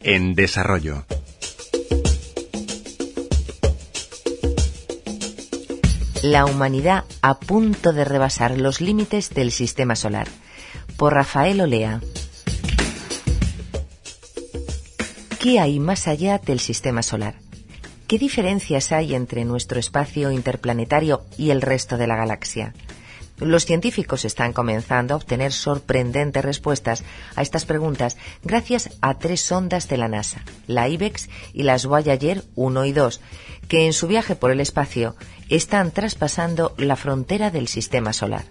en desarrollo. La humanidad a punto de rebasar los límites del sistema solar. Por Rafael Olea. ¿Qué hay más allá del sistema solar? ¿Qué diferencias hay entre nuestro espacio interplanetario y el resto de la galaxia? Los científicos están comenzando a obtener sorprendentes respuestas a estas preguntas gracias a 3 sondas de la NASA, la IBEX y las Voyager 1 y 2, que en su viaje por el espacio están traspasando la frontera del sistema solar.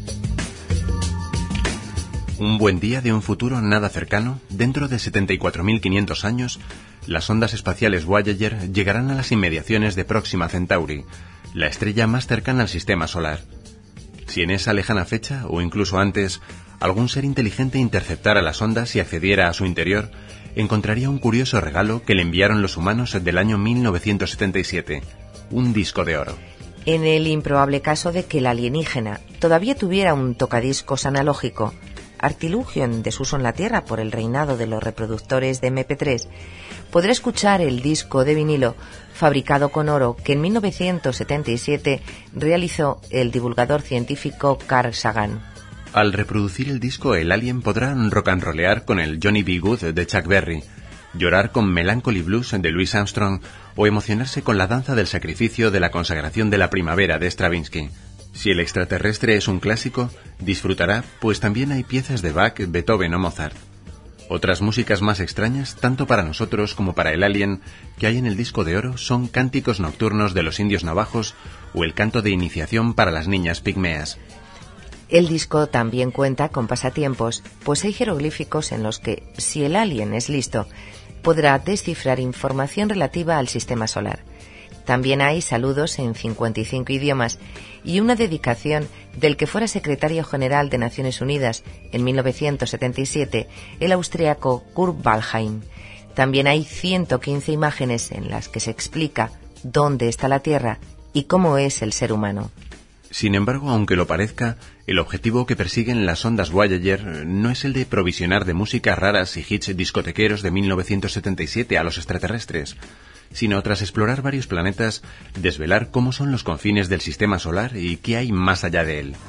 Un buen día de un futuro nada cercano, dentro de 74.500 años, las sondas espaciales Voyager llegarán a las inmediaciones de Próxima Centauri, la estrella más cercana al sistema solar. Si en esa lejana fecha, o incluso antes, algún ser inteligente interceptara las ondas y accediera a su interior, encontraría un curioso regalo que le enviaron los humanos del año 1977, un disco de oro. En el improbable caso de que el alienígena todavía tuviera un tocadiscos analógico, artilugio en desuso en la Tierra por el reinado de los reproductores de MP3, podrá escuchar el disco de vinilo fabricado con oro que en 1977 realizó el divulgador científico Carl Sagan. Al reproducir el disco, el alien podrá rock and rollear con el Johnny B. Good de Chuck Berry, llorar con Melancholy Blues de Louis Armstrong o emocionarse con la danza del sacrificio de la consagración de la primavera de Stravinsky. Si el extraterrestre es un clásico, disfrutará, pues también hay piezas de Bach, Beethoven o Mozart. Otras músicas más extrañas, tanto para nosotros como para el alien, que hay en el disco de oro son cánticos nocturnos de los indios navajos o el canto de iniciación para las niñas pigmeas. El disco también cuenta con pasatiempos, pues hay jeroglíficos en los que, si el alien es listo, podrá descifrar información relativa al sistema solar. También hay saludos en 55 idiomas y una dedicación del que fuera secretario general de Naciones Unidas en 1977, el austríaco Kurt Waldheim. También hay 115 imágenes en las que se explica dónde está la Tierra y cómo es el ser humano. Sin embargo, aunque lo parezca, el objetivo que persiguen las sondas Voyager no es el de provisionar de músicas raras y hits discotequeros de 1977 a los extraterrestres, sino tras explorar varios planetas, desvelar cómo son los confines del sistema solar y qué hay más allá de él.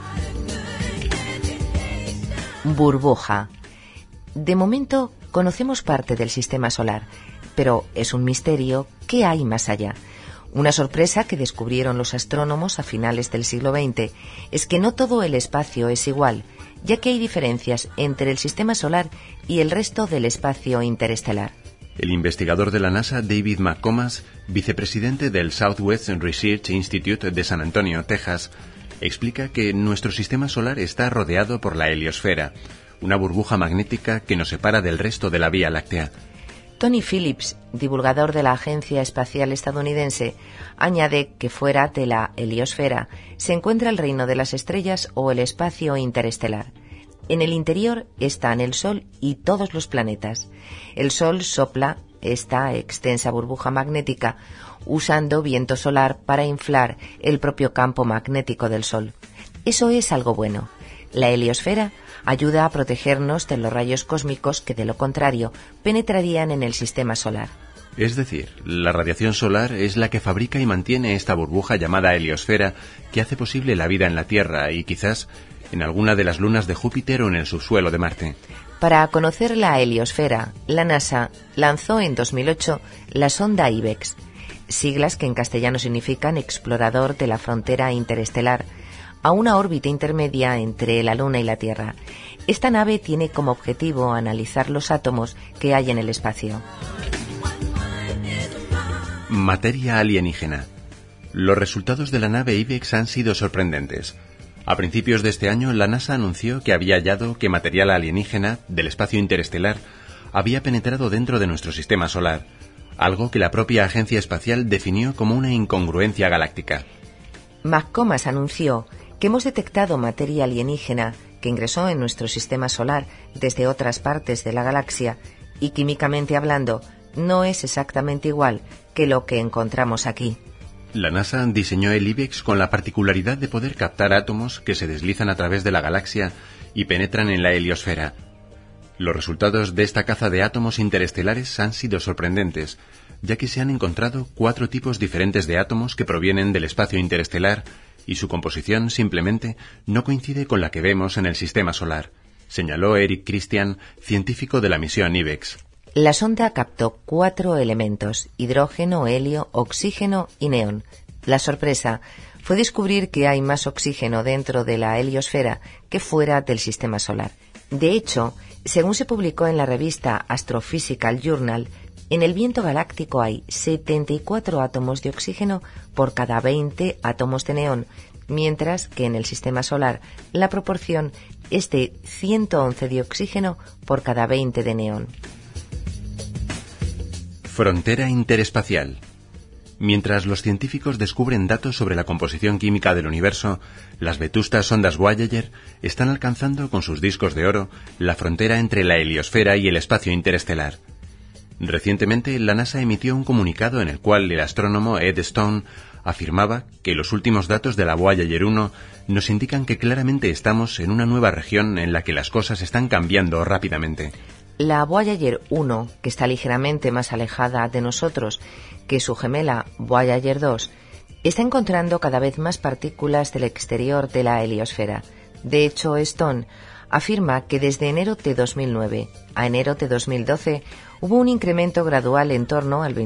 Burbuja. De momento conocemos parte del sistema solar, pero es un misterio qué hay más allá. Una sorpresa que descubrieron los astrónomos a finales del siglo XX es que no todo el espacio es igual, ya que hay diferencias entre el sistema solar y el resto del espacio interestelar. El investigador de la NASA, David McComas, vicepresidente del Southwest Research Institute de San Antonio, Texas, explica que nuestro sistema solar está rodeado por la heliosfera, una burbuja magnética que nos separa del resto de la Vía Láctea. Tony Phillips, divulgador de la Agencia Espacial Estadounidense, añade que fuera de la heliosfera se encuentra el reino de las estrellas o el espacio interestelar. En el interior están el Sol y todos los planetas. El Sol sopla esta extensa burbuja magnética usando viento solar para inflar el propio campo magnético del Sol. Eso es algo bueno. La heliosfera ayuda a protegernos de los rayos cósmicos que, de lo contrario, penetrarían en el sistema solar. Es decir, la radiación solar es la que fabrica y mantiene esta burbuja llamada heliosfera que hace posible la vida en la Tierra y quizás en alguna de las lunas de Júpiter o en el subsuelo de Marte. Para conocer la heliosfera, la NASA lanzó en 2008 la sonda IBEX, siglas que en castellano significan Explorador de la Frontera Interestelar, a una órbita intermedia entre la Luna y la Tierra. Esta nave tiene como objetivo analizar los átomos que hay en el espacio. Materia alienígena. Los resultados de la nave IBEX han sido sorprendentes. A principios de este año, la NASA anunció que había hallado que material alienígena del espacio interestelar había penetrado dentro de nuestro sistema solar, algo que la propia agencia espacial definió como una incongruencia galáctica. McComas anunció que hemos detectado materia alienígena que ingresó en nuestro sistema solar desde otras partes de la galaxia y, químicamente hablando, no es exactamente igual que lo que encontramos aquí. La NASA diseñó el IBEX con la particularidad de poder captar átomos que se deslizan a través de la galaxia y penetran en la heliosfera. Los resultados de esta caza de átomos interestelares han sido sorprendentes, ya que se han encontrado 4 tipos diferentes de átomos que provienen del espacio interestelar y su composición simplemente no coincide con la que vemos en el sistema solar, señaló Eric Christian, científico de la misión IBEX. La sonda captó 4 elementos: hidrógeno, helio, oxígeno y neón. La sorpresa fue descubrir que hay más oxígeno dentro de la heliosfera que fuera del sistema solar. De hecho, según se publicó en la revista Astrophysical Journal, en el viento galáctico hay 74 átomos de oxígeno por cada 20 átomos de neón, mientras que en el sistema solar la proporción es de 111 de oxígeno por cada 20 de neón. Frontera interespacial. Mientras los científicos descubren datos sobre la composición química del universo, las vetustas sondas Voyager están alcanzando con sus discos de oro la frontera entre la heliosfera y el espacio interestelar. Recientemente, la NASA emitió un comunicado en el cual el astrónomo Ed Stone afirmaba que los últimos datos de la Voyager 1 nos indican que claramente estamos en una nueva región en la que las cosas están cambiando rápidamente. La Voyager 1, que está ligeramente más alejada de nosotros que su gemela Voyager 2, está encontrando cada vez más partículas del exterior de la heliosfera. De hecho, Stone afirma que desde enero de 2009 a enero de 2012 hubo un incremento gradual en torno al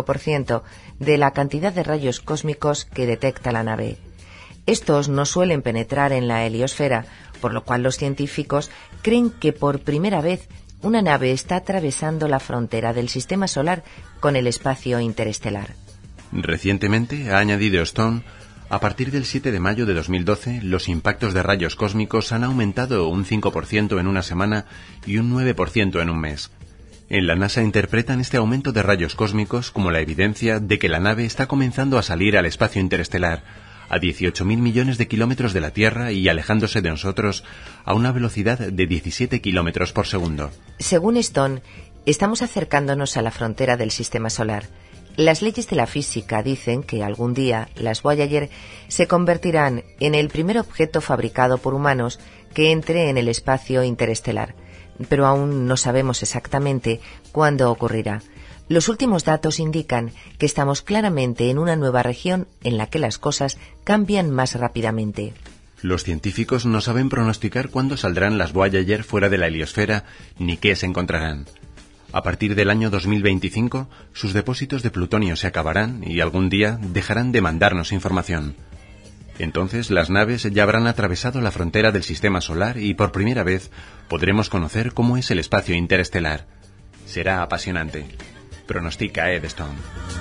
25% de la cantidad de rayos cósmicos que detecta la nave. Estos no suelen penetrar en la heliosfera, por lo cual los científicos creen que por primera vez una nave está atravesando la frontera del sistema solar con el espacio interestelar. Recientemente, ha añadido Stone, a partir del 7 de mayo de 2012, los impactos de rayos cósmicos han aumentado un 5% en una semana y un 9% en un mes. En la NASA interpretan este aumento de rayos cósmicos como la evidencia de que la nave está comenzando a salir al espacio interestelar, a 18.000 millones de kilómetros de la Tierra y alejándose de nosotros a una velocidad de 17 kilómetros por segundo. Según Stone, estamos acercándonos a la frontera del sistema solar. Las leyes de la física dicen que algún día las Voyager se convertirán en el primer objeto fabricado por humanos que entre en el espacio interestelar, pero aún no sabemos exactamente cuándo ocurrirá. Los últimos datos indican que estamos claramente en una nueva región en la que las cosas cambian más rápidamente. Los científicos no saben pronosticar cuándo saldrán las Voyager fuera de la heliosfera ni qué se encontrarán. A partir del año 2025, sus depósitos de plutonio se acabarán y algún día dejarán de mandarnos información. Entonces las naves ya habrán atravesado la frontera del sistema solar y por primera vez podremos conocer cómo es el espacio interestelar. Será apasionante, pronostica Ed Stone.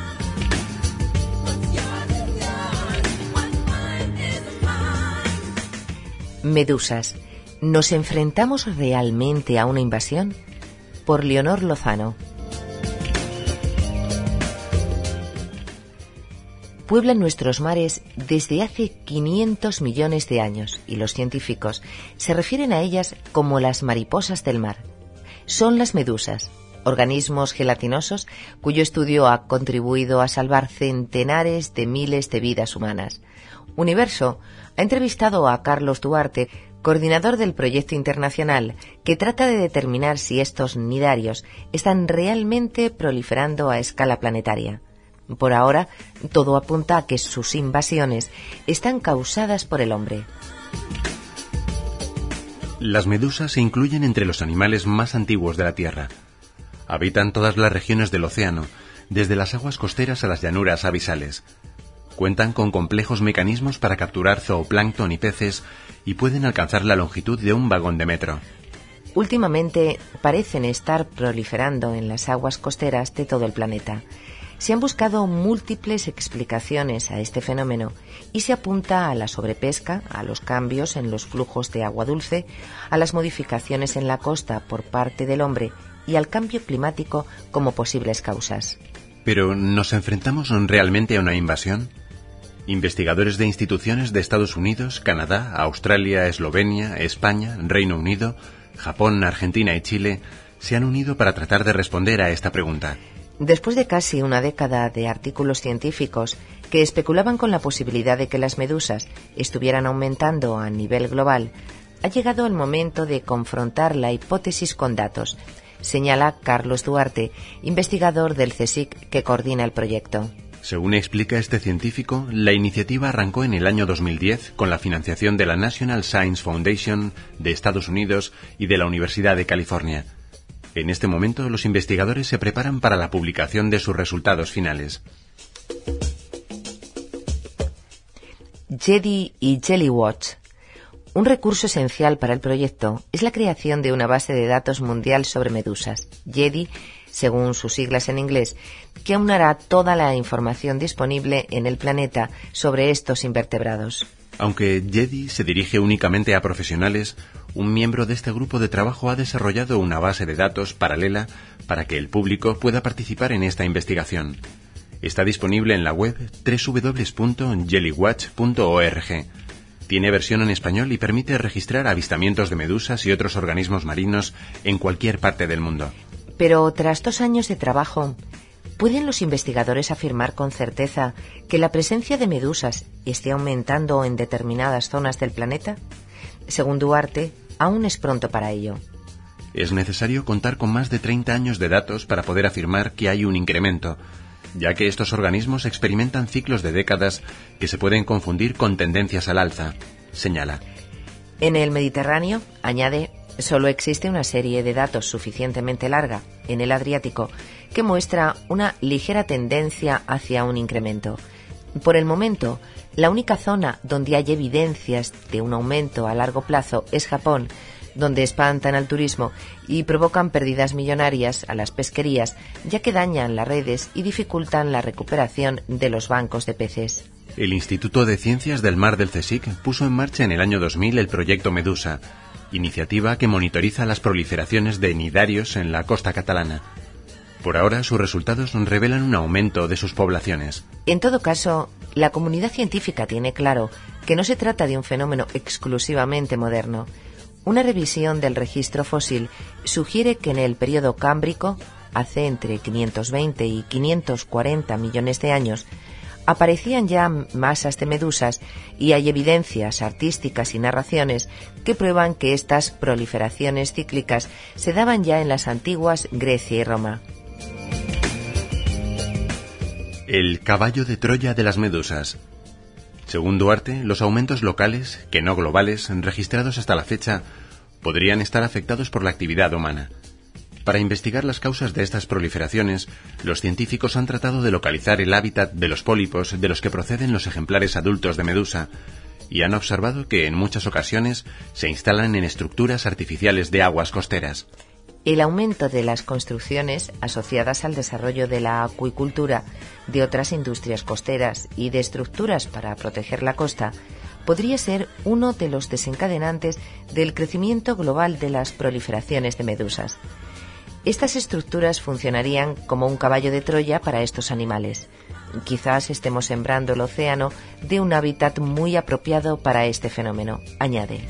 Medusas. ¿Nos enfrentamos realmente a una invasión? Por Leonor Lozano. Pueblan nuestros mares desde hace 500 millones de años y los científicos se refieren a ellas como las mariposas del mar. Son las medusas, organismos gelatinosos cuyo estudio ha contribuido a salvar centenares de miles de vidas humanas. Universo ha entrevistado a Carlos Duarte, coordinador del proyecto internacional que trata de determinar si estos nidarios están realmente proliferando a escala planetaria. Por ahora, todo apunta a que sus invasiones están causadas por el hombre. Las medusas se incluyen entre los animales más antiguos de la Tierra. Habitan todas las regiones del océano, desde las aguas costeras a las llanuras abisales. Cuentan con complejos mecanismos para capturar zooplancton y peces y pueden alcanzar la longitud de un vagón de metro. Últimamente parecen estar proliferando en las aguas costeras de todo el planeta. Se han buscado múltiples explicaciones a este fenómeno y se apunta a la sobrepesca, a los cambios en los flujos de agua dulce, a las modificaciones en la costa por parte del hombre y al cambio climático como posibles causas. ¿Pero nos enfrentamos realmente a una invasión? Investigadores de instituciones de Estados Unidos, Canadá, Australia, Eslovenia, España, Reino Unido, Japón, Argentina y Chile se han unido para tratar de responder a esta pregunta. Después de casi una década de artículos científicos que especulaban con la posibilidad de que las medusas estuvieran aumentando a nivel global, Ha llegado el momento de confrontar la hipótesis con datos, señala Carlos Duarte, investigador del CSIC que coordina el proyecto. Según explica este científico, la iniciativa arrancó en el año 2010 con la financiación de la National Science Foundation de Estados Unidos y de la Universidad de California. En este momento, los investigadores se preparan para la publicación de sus resultados finales. JEDI y JELLYWATCH. Un recurso esencial para el proyecto es la creación de una base de datos mundial sobre medusas, JEDI, según sus siglas en inglés, que aunará toda la información disponible en el planeta sobre estos invertebrados. Aunque JEDI se dirige únicamente a profesionales, un miembro de este grupo de trabajo ha desarrollado una base de datos paralela para que el público pueda participar en esta investigación. Está disponible en la web www.jellywatch.org. Tiene versión en español y permite registrar avistamientos de medusas y otros organismos marinos en cualquier parte del mundo. Pero tras 2 años de trabajo, ¿pueden los investigadores afirmar con certeza que la presencia de medusas esté aumentando en determinadas zonas del planeta? Según Duarte, aún es pronto para ello. Es necesario contar con más de 30 años de datos para poder afirmar que hay un incremento, ya que estos organismos experimentan ciclos de décadas que se pueden confundir con tendencias al alza, señala. En el Mediterráneo, añade, solo existe una serie de datos suficientemente larga, en el Adriático, que muestra una ligera tendencia hacia un incremento. Por el momento, la única zona donde hay evidencias de un aumento a largo plazo es Japón, donde espantan al turismo y provocan pérdidas millonarias a las pesquerías, ya que dañan las redes y dificultan la recuperación de los bancos de peces. El Instituto de Ciencias del Mar del CSIC puso en marcha en el año 2000 el proyecto Medusa, iniciativa que monitoriza las proliferaciones de nidarios en la costa catalana. Por ahora, sus resultados revelan un aumento de sus poblaciones. En todo caso, la comunidad científica tiene claro que no se trata de un fenómeno exclusivamente moderno. Una revisión del registro fósil sugiere que en el período cámbrico, hace entre 520 y 540 millones de años, aparecían ya masas de medusas y hay evidencias artísticas y narraciones que prueban que estas proliferaciones cíclicas se daban ya en las antiguas Grecia y Roma. El caballo de Troya de las medusas. Según Duarte, los aumentos locales, que no globales, registrados hasta la fecha, podrían estar afectados por la actividad humana. Para investigar las causas de estas proliferaciones, los científicos han tratado de localizar el hábitat de los pólipos de los que proceden los ejemplares adultos de medusa, y han observado que en muchas ocasiones se instalan en estructuras artificiales de aguas costeras. El aumento de las construcciones asociadas al desarrollo de la acuicultura, de otras industrias costeras y de estructuras para proteger la costa podría ser uno de los desencadenantes del crecimiento global de las proliferaciones de medusas. Estas estructuras funcionarían como un caballo de Troya para estos animales. Quizás estemos sembrando el océano de un hábitat muy apropiado para este fenómeno, añade.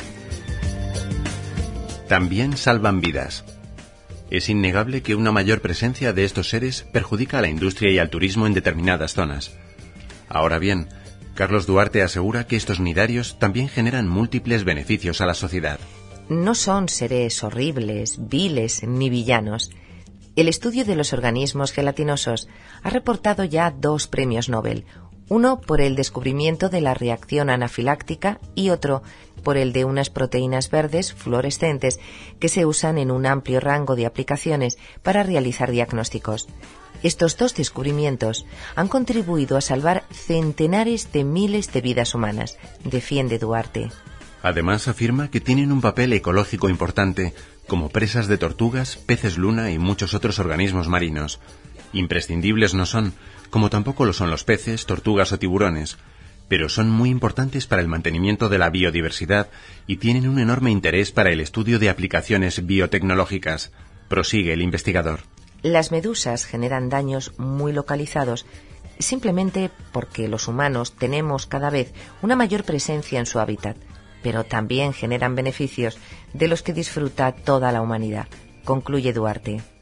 También salvan vidas. Es innegable que una mayor presencia de estos seres perjudica a la industria y al turismo en determinadas zonas. Ahora bien, Carlos Duarte asegura que estos nidarios también generan múltiples beneficios a la sociedad. No son seres horribles, viles ni villanos. El estudio de los organismos gelatinosos ha reportado ya 2 premios Nobel, uno por el descubrimiento de la reacción anafiláctica y otro por el de unas proteínas verdes fluorescentes que se usan en un amplio rango de aplicaciones para realizar diagnósticos. Estos 2 descubrimientos han contribuido a salvar centenares de miles de vidas humanas, defiende Duarte. Además, afirma que tienen un papel ecológico importante, como presas de tortugas, peces luna y muchos otros organismos marinos. Imprescindibles no son, como tampoco lo son los peces, tortugas o tiburones, pero son muy importantes para el mantenimiento de la biodiversidad y tienen un enorme interés para el estudio de aplicaciones biotecnológicas, prosigue el investigador. Las medusas generan daños muy localizados, simplemente porque los humanos tenemos cada vez una mayor presencia en su hábitat, pero también generan beneficios de los que disfruta toda la humanidad, concluye Duarte.